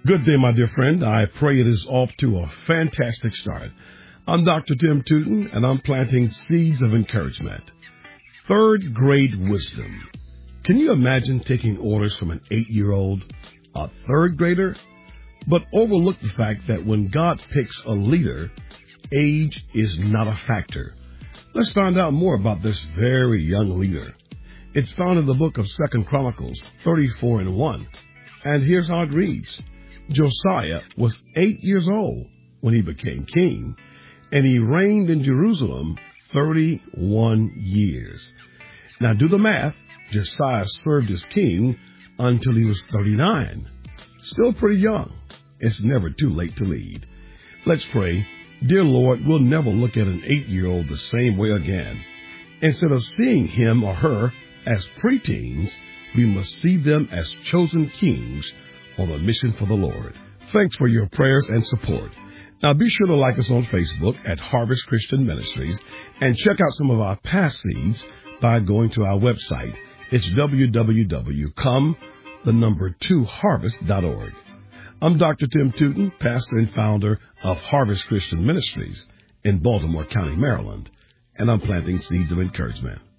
Good day, my dear friend. I pray it is off to a fantastic start. I'm Dr. Tim Tootin, and I'm planting seeds of encouragement. Third grade wisdom. Can you imagine taking orders from an 8-year-old, a third grader? But overlook the fact that when God picks a leader, age is not a factor. Let's find out more about this very young leader. It's found in the book of 2 Chronicles 34:1. And here's how it reads. Josiah was 8 years old when he became king, and he reigned in Jerusalem 31 years. Now do the math. Josiah served as king until he was 39. Still pretty young. It's never too late to lead. Let's pray. Dear Lord, we'll never look at an 8-year-old the same way again. Instead of seeing him or her as preteens, we must see them as chosen kings on a mission for the Lord. Thanks for your prayers and support. Now be sure to like us on Facebook at Harvest Christian Ministries and check out some of our past seeds by going to our website. It's www.come2harvest.org. I'm Dr. Tim Tootin, pastor and founder of Harvest Christian Ministries in Baltimore County, Maryland, and I'm planting seeds of encouragement.